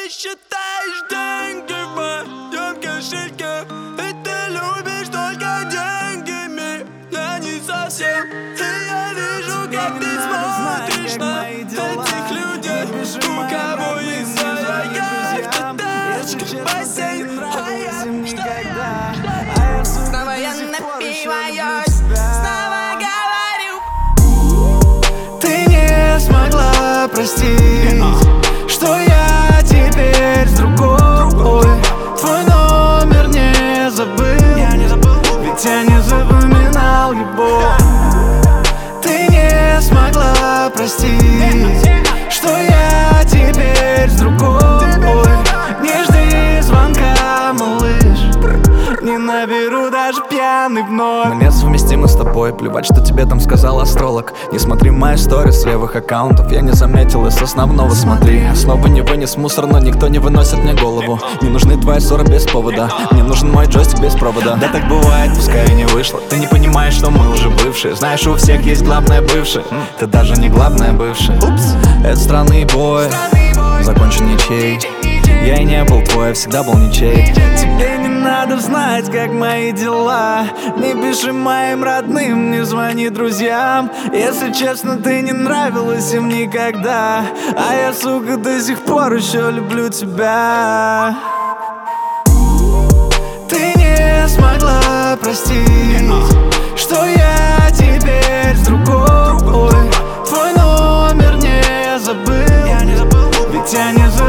считаешь деньги в моем кошельке, и ты любишь только деньгами, я не совсем. И я вижу, как ты смотришь на этих людей, у кого есть своя яхта, тачка, бассейн, а я никогда. Снова я напиваюсь, снова говорю. Ты не смогла простить, что я теперь с другой. Твой номер не забыл, ведь я не запоминал его. Ты не смогла простить, что я теперь с другой. Не жди звонка, малыш, не наберу даже пьяный вновь. Мы несовместимы с тобой, плевать, что тебе там сказал астролог. Не смотри мои сторис с левых аккаунтов, я не заметил и с основного смотри. Снова не вынес мусор, но никто не выносит мне голову. Не нужны твои ссоры без повода, мне нужен мой джойстик без провода. Да так бывает, пускай и не вышло. Ты не понимаешь, что мы уже бывшие. Знаешь, у всех есть главное бывшее, ты даже не главное бывшее. Упс, это странный бой, закончен ничей. Я и не был твой, я всегда был ничей. Тебе не надо знать, как мои дела. Не пиши моим родным, не звони друзьям. Если честно, ты не нравилась им никогда, а я, сука, до сих пор еще люблю тебя. Ты не смогла простить, что я теперь с другой. Твой номер не забыл, ведь я не забыл.